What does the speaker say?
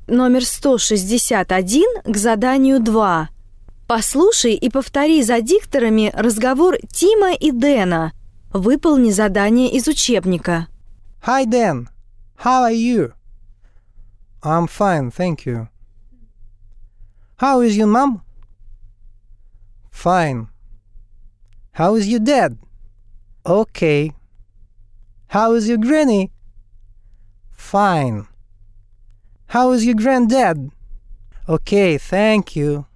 номер 161 к заданию 2. Послушай и повтори за дикторами разговор Тима и Дэна. Выполни задание из учебника. Hi, Dan. How are you? I'm fine, thank you. How is your mom? Fine. How is your dad? Okay. How is your granny? Fine. How is your granddad? Okay, thank you.